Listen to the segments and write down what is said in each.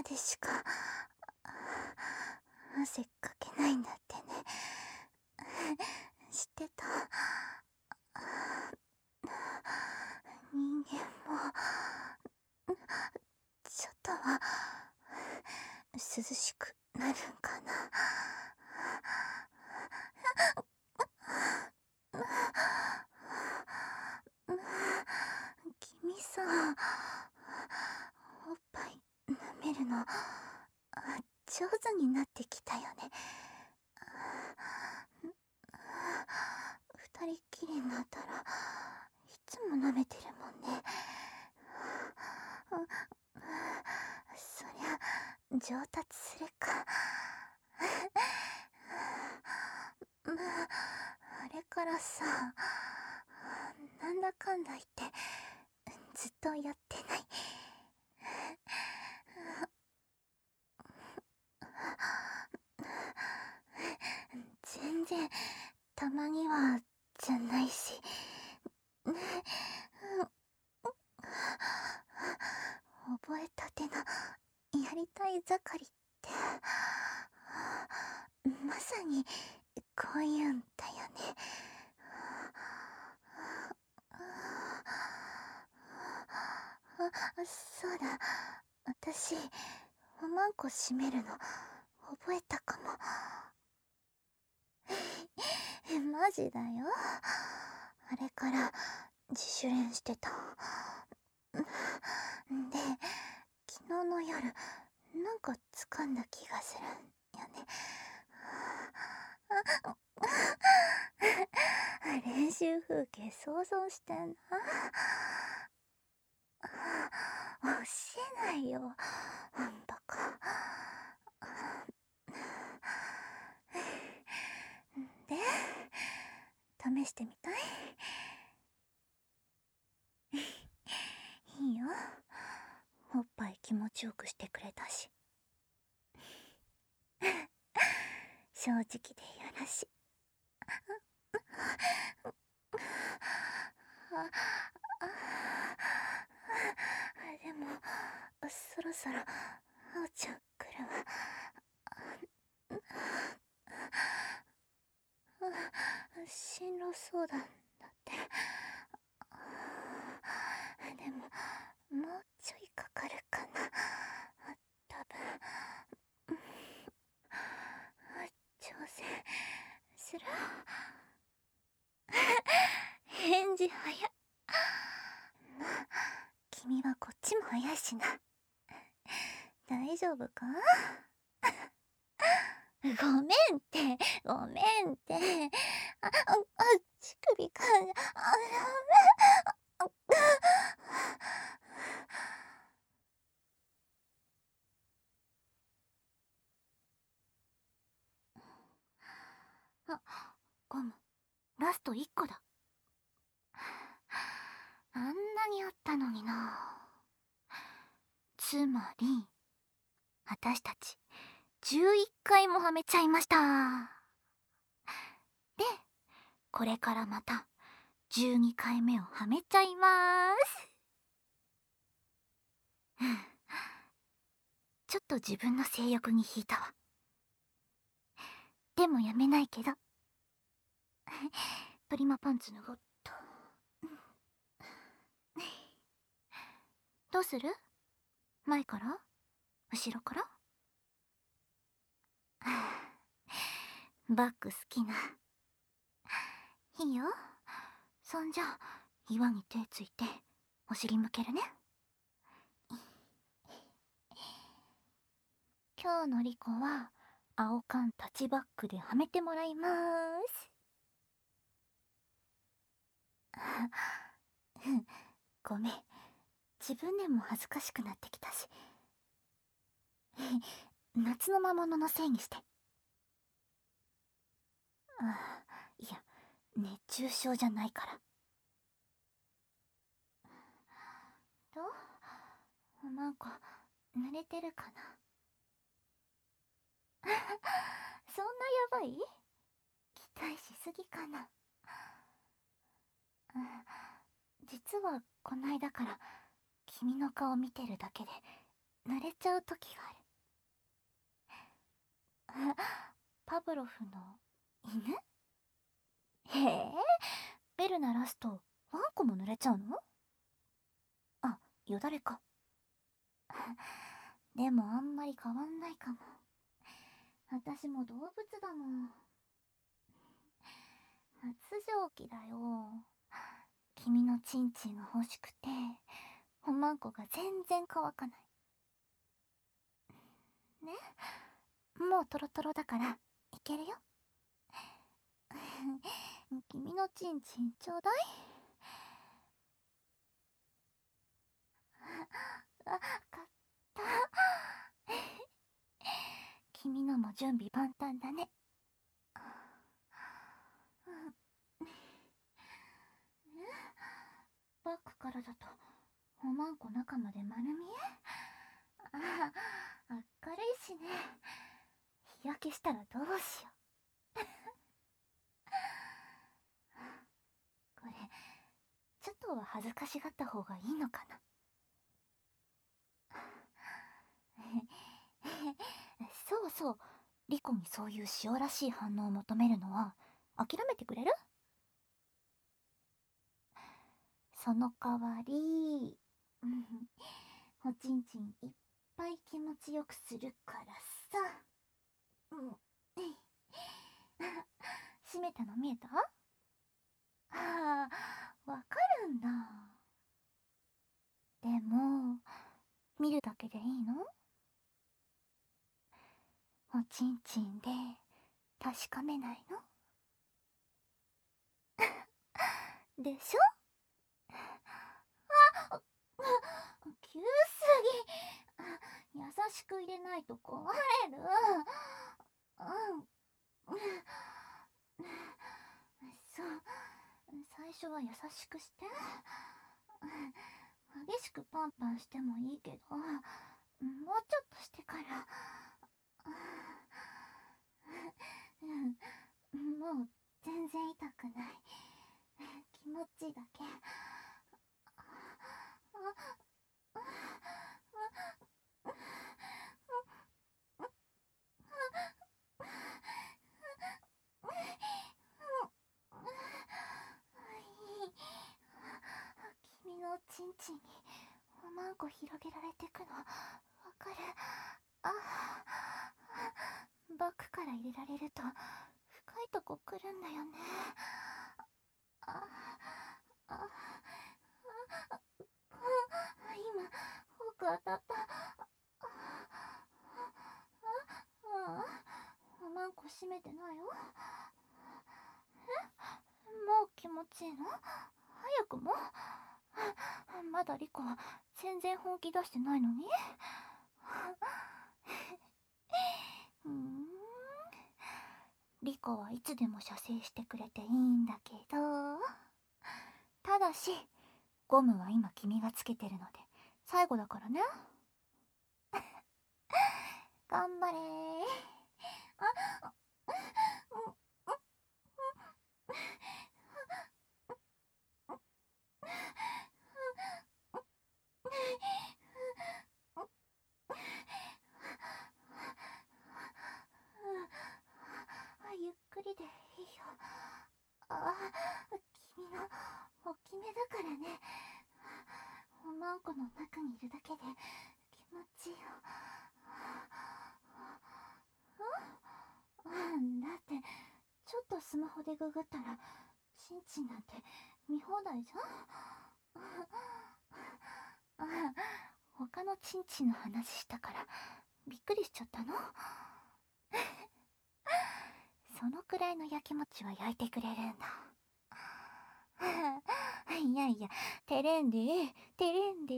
までしか汗かけないんだってね。知ってた？人間もちょっとは涼しくなるんかな。君さ、おっぱい舐めるの上手になってきたよね。二人っきりになったらいつも舐めてるもんね。そりゃ上達するか。まあ、あれからさ、なんだかんだ言ってずっとやってない。全然たまにはじゃないし。覚えたてのやりたい盛りってまさにこういうんだよね。そうだ、私おまんこ閉めるの覚えたかも。マジだよ。あれから自主練してた。で、昨日の夜なんか掴んだ気がするんよね。練習風景想像してんな。教えないよ、バカ。で、試してみたい？いいよ、おっぱい気持ちよくしてくれたし。正直でよろしい。でもそろそろあおちゃん来るわ。進路相談だって。でももうちょいかかるかな、多分。挑戦する。返事早っ。まあ君はこっちも早いしな。大丈夫か？ごめんって、ごめんって。乳首かんじゃ、ゴム、ラスト1個だ。あんなにあったのにな。つまり、私たち11回もはめちゃいました。で、これからまた12回目をはめちゃいまーす。ちょっと自分の性欲に引いたわ。でもやめないけど。プリマパンツ脱ごっと。どうする？前から？後ろから？バッグ好きな。いいよ。そんじゃ岩に手ついてお尻向けるね。今日のリコは青缶タッチバッグではめてもらいまーす。ごめん、自分でも恥ずかしくなってきたし。夏の魔物のせいにして。いや、熱中症じゃないから。どう？なんか濡れてるかな。そんなやばい？期待しすぎかな。実はこないだから君の顔見てるだけで濡れちゃう時がある。パブロフの犬？へえ、ベル鳴らすとワンコも濡れちゃうの？あ、よだれか。でもあんまり変わんないかも。私も動物だもん。発情期だよ。君のチンチンが欲しくて、おまんこが全然乾かない。ね、もうトロトロだからいけるよ。君のチンチンちょうだい。あ、かった。君のも準備万端だね。バックからだとおまんこ中まで丸見え。ああ、明るいしね。日焼けしたらどうしよう。これちょっとは恥ずかしがった方がいいのかな。そうそう、リコにそういう塩らしい反応を求めるのは諦めてくれる？その代わり、おちんちんいっぱい気持ちよくするからさ。閉めたの見えた？ああ、わかるんだ。でも、見るだけでいいの？おちんちんで確かめないの？でしょ？急すぎ。優しく入れないと壊れる。そう、最初は優しくして。激しくパンパンしてもいいけど、もうちょっとしてから。もう全然痛くない。気持ちだけ。君のチンチンにおまんこ広げられてくのわかる？あ、バックから入れられると深いとこ来るんだよね。ああ、今フォーク当たった。おまんこ閉めてないよ。もう気持ちいいの？早くも？まだリコは全然本気出してないのに。リコはいつでも射精してくれていいんだけど、ただしゴムは今君がつけてるので最後だからね。頑張れー。ゆっくりでいいよ。君の大きめだからね。おまんこの中にいるだけで気持ちいいよ。だってちょっとスマホでググったらチンチンなんて見放題じゃん。他のチンチンの話したからびっくりしちゃったの？そのくらいの焼きもちは焼いてくれるんだ。いやいや、照れんで照れんで。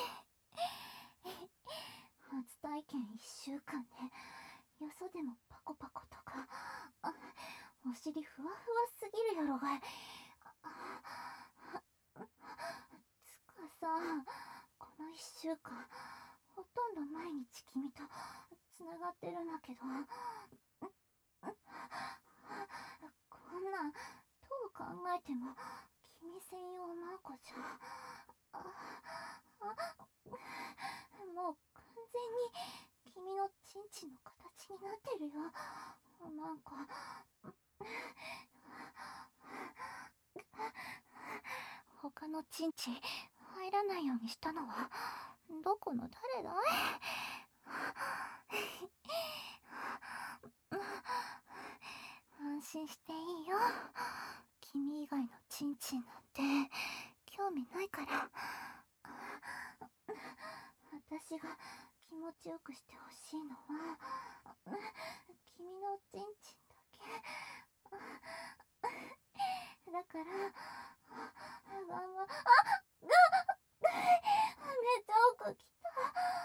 初体験1週間でよそでもパコパコとか、お尻ふわふわすぎるやろがい。つかさ、この1週間ほとんど毎日君とつながってるんだけど、こんなんどう考えても君専用マンコじゃ。もう全に君のチンチンの形になってるよ。なんか他のチンチン入らないようにしたのはどこの誰だい？安心していいよ。君以外のチンチンなんて興味ないから。私が気持ちよくしてほしいのは君のチンチンだけ。だからめっちゃ奥きた。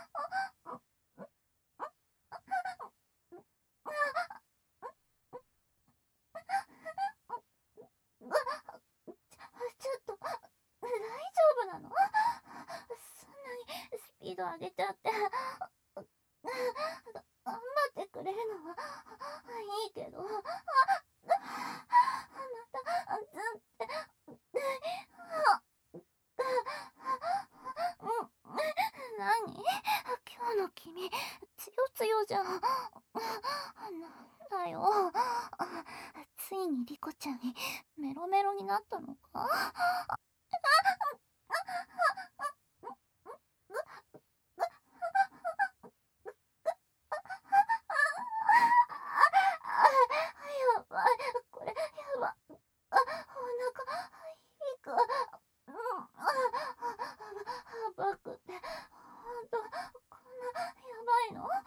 ちょっと大丈夫なの？そんなにスピード上げちゃって頑張ってくれるのはいいけど、またずって何？今日の君つよつよじゃん。なんだよ、ついにリコちゃんにメロメロになったのか？やばい、これやば。お腹響く。バクってほんとこんなやばいの？バ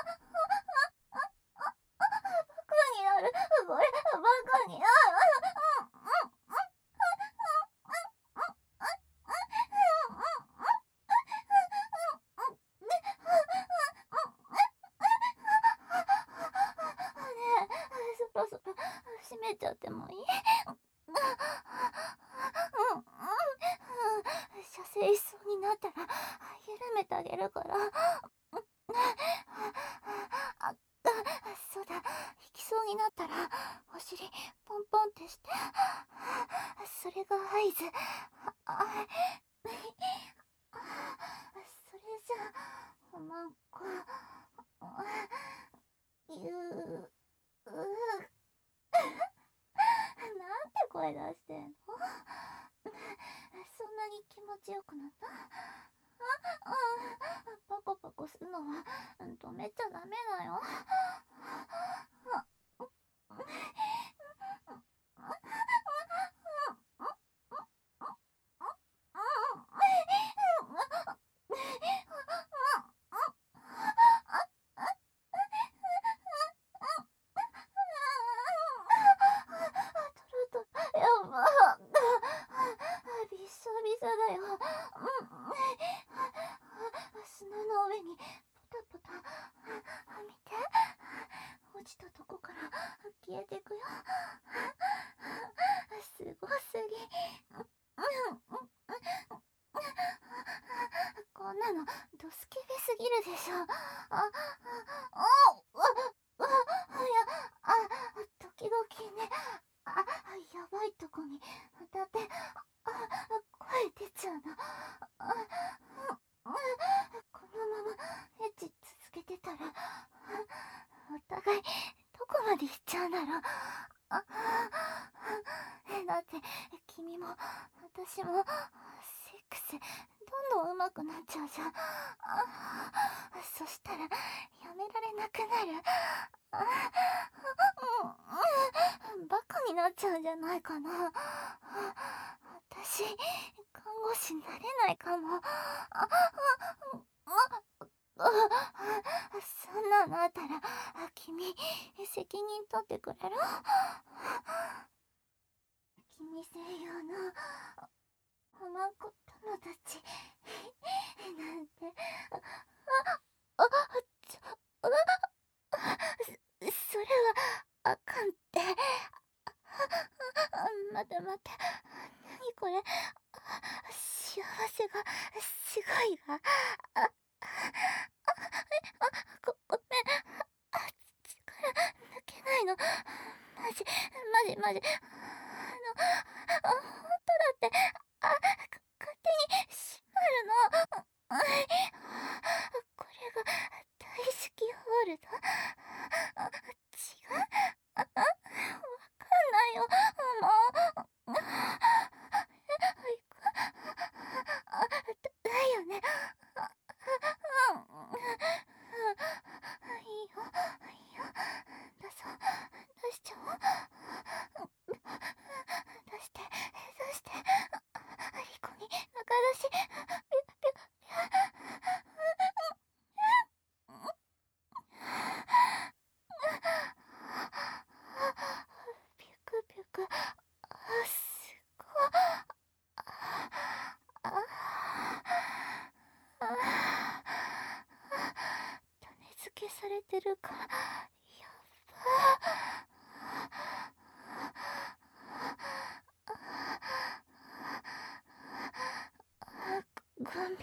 カになる。これバカになる。そろそろ閉めちゃってもいい？射精しそうになったら緩めてあげるから。そうだ、引きそうになったらお尻ポンポンってして、それが合図。それじゃなんかなんて声出してんの？そんなに気持ちよくなった？パコパコするのは止めちゃダメだよ。やばびっしょびしょだよ。砂の上にポタポタ見て、落ちたとこから消えてくよ。すごすぎ。こんなのドスケベすぎるでしょ。時々ね、やばいとこに当たって声出ちゃうの。このままエッチ続けてたらお互いどこまで行っちゃうんだろう。だって君も私もセックスどんどん上手くなっちゃうじゃん。そしたらやめられなくなる。バカになっちゃうんじゃないかな。私看護師になれないかも。そんなのあったら君責任取ってくれる？君専用のおまんこ友達なんて。それはあかんって。待て待て、何これ。幸せがすごいわ。ごめん。力抜けないの。マジ。本当だって。勝手に閉まるの。これがてるからやば。ごめんって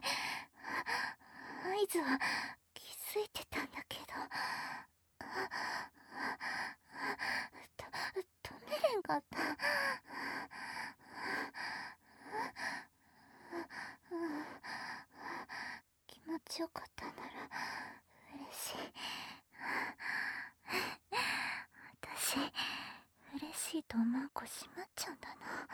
合図は気づいてたんだけど止めれんかった。気持ちよかったなら嬉しい。私嬉しいとおまんこ閉まっちゃうんだ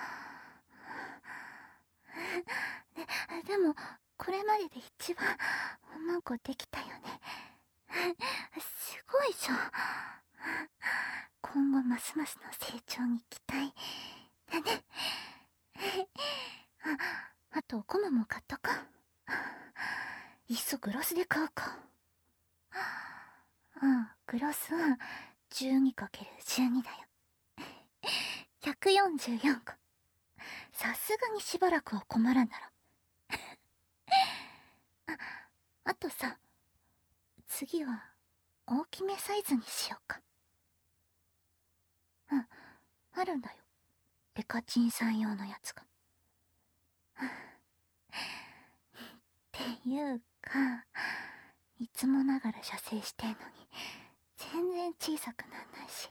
な。でもこれまでで一番おまんこできたよね。すごいじゃん。今後ますますの成長に期待だね。あとお米も買っとか。いっそグロスで買うか。グロスは 12×12 だよ。144個。さすがにしばらくは困らんだろ。あとさ、次は大きめサイズにしようか。あるんだよ、ペカチンさん用のやつが。っていうか、いつもながら射精してんのに全然小さくなんないし。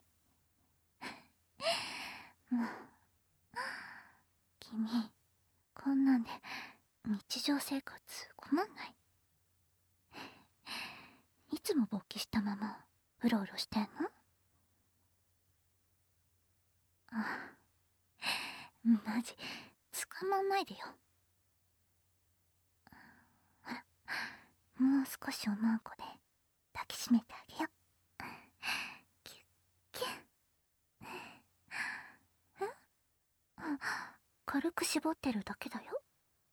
もう君、こんなんで日常生活困んない？いつも勃起したままうろうろしてんの？マジ捕まんないでよ。ほら、もう少しおまんこで抱きしめてあげよ。キュッキュッ。軽く絞ってるだけだよ。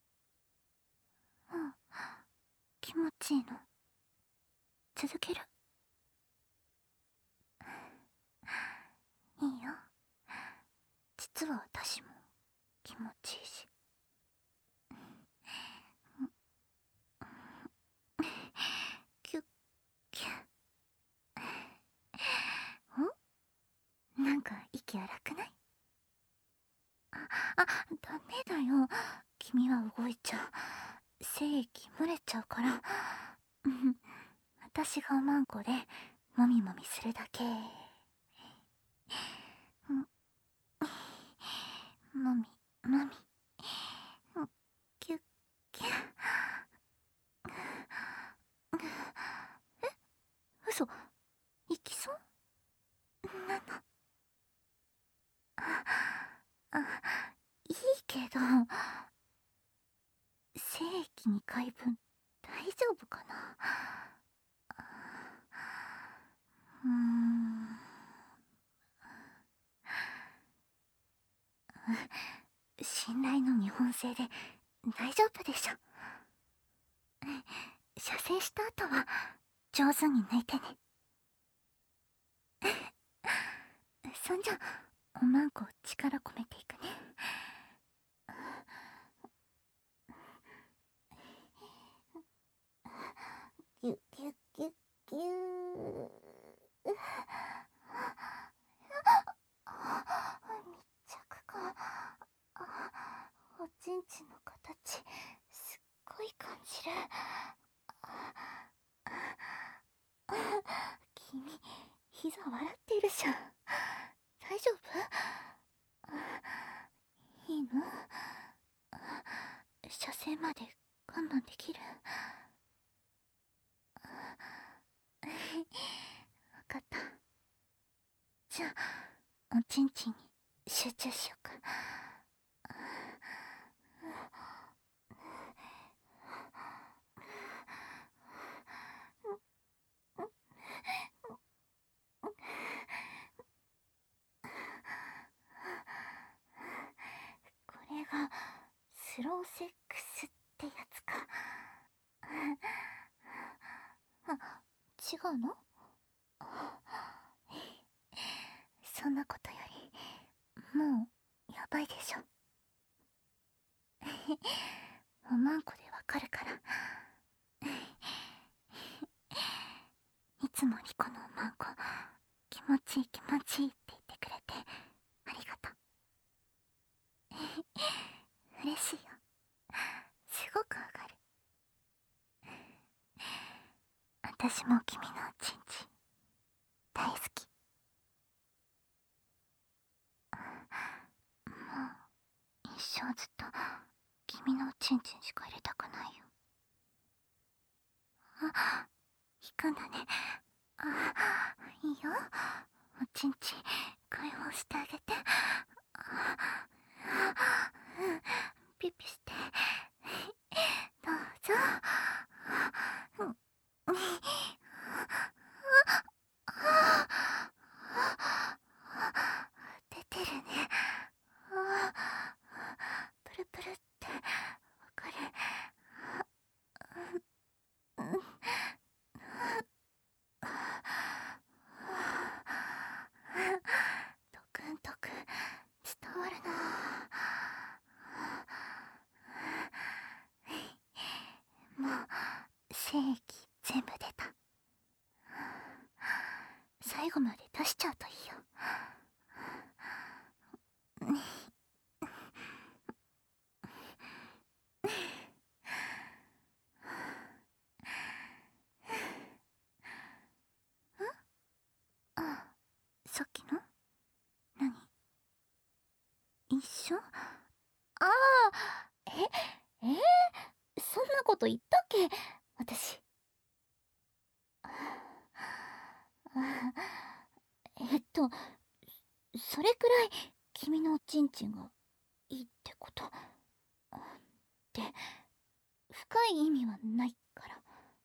気持ちいいの？続ける？いいよ。実は私も気持ちいいし。キュッキュッ。なんか息荒くない？ダメだよ。君は動いちゃう。精液漏れちゃうから。私がおまんこでもみもみするだけ。もみもみ。キュッキュッ。嘘、いきそうなの？いいけど、精液2回分大丈夫かな？信頼の日本製で大丈夫でしょ。射精した後は上手に抜いてね。そんじゃおまんこ力込めていくね。ギュッギュッギュッギュー。密着感。おちんちんの形すっごい感じる。君、膝笑っているじゃん。大丈夫？いいの？射精まで我慢できる？わかった。じゃあおちんちんに集中しようか。これがスローセックスってやつか。違うの？そんなことよりもうやばいでしょ。おまんこでわかるから。 いつもリコのおまんこ気持ちいい気持ちいいって言ってくれてありがとう。嬉しいよ。すごくわかる。私も君のおちんちん大好き。もう一生ずっと君のおちんちんしか入れたくないよ。あ、引くんだね。あ、いいよ。おちんちん解放してあげて。ピピしてどうぞ。出てるね。プルプルってわかる。トクントクン伝わるな。もう精液全部出た。最後まで出しちゃうといいよ。あ、さっきの何一緒。ああ、そんなこと言ったっけ私。それくらい君のおちんちんがいいってことで、深い意味はないから。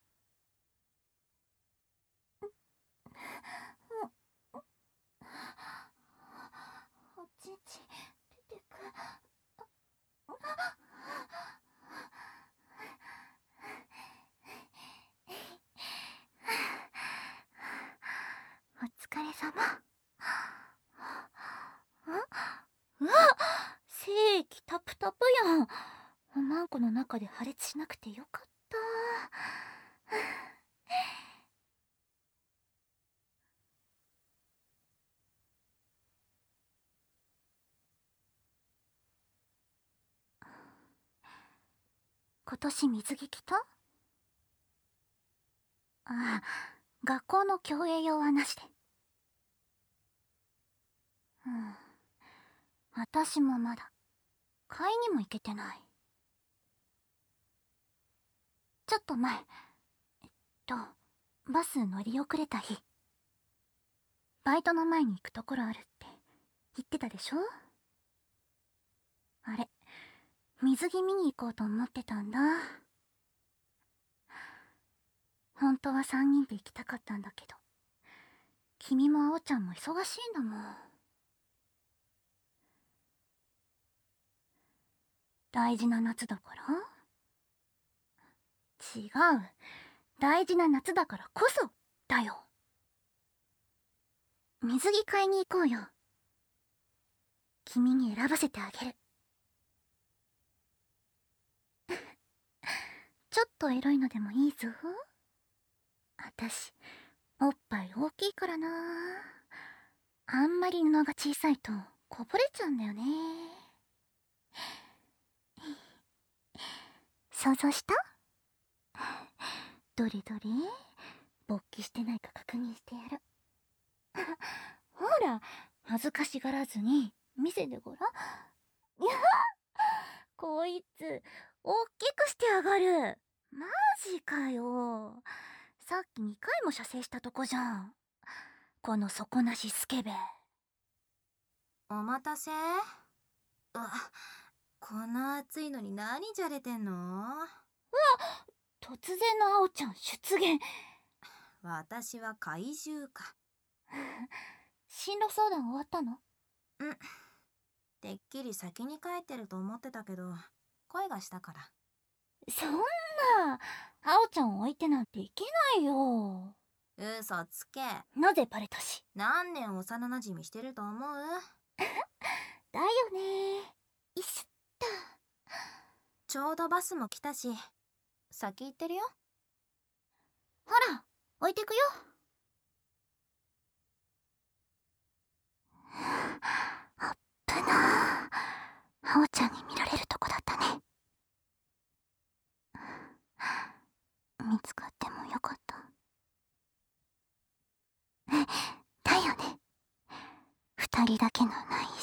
おちんちん出てく。お疲れ様。うわ、精液タプタプやん。おまんこの中で破裂しなくてよかった。今年水着着た？ああ、学校の競泳用はなしで。私もまだ買いにも行けてない。ちょっと前バス乗り遅れた日、バイトの前に行くところあるって言ってたでしょ。あれ、水着見に行こうと思ってたんだ。本当は3人で行きたかったんだけど、君もあおちゃんも忙しいんだもん。大事な夏だから？違う、大事な夏だからこそだよ。水着買いに行こうよ。君に選ばせてあげる。ちょっとエロいのでもいいぞ。あたしおっぱい大きいからな。あんまり布が小さいとこぼれちゃうんだよね。想像した？どれどれ、勃起してないか確認してやる。ほら、恥ずかしがらずに見せてごらん。いや、こいつおっきくしてやがる。マジかよ。さっき2回も射精したとこじゃん、この底なしスケベ。 お待たせ。こんな暑いのに何じゃれてんの？ 突然のあおちゃん出現。 私は怪獣か。 進路相談終わったの？ てっきり先に帰ってると思ってたけど、声がしたから。 そんな、あおちゃんを置いてなんていけないよ。 嘘つけ。 なぜバレたし。 何年幼なじみしてると思う？ だよね。いっしった。 ちょうどバスも来たし、先行ってるよ。 ほら、置いてくよ。 見つかってもよかった。だよね。二人だけの内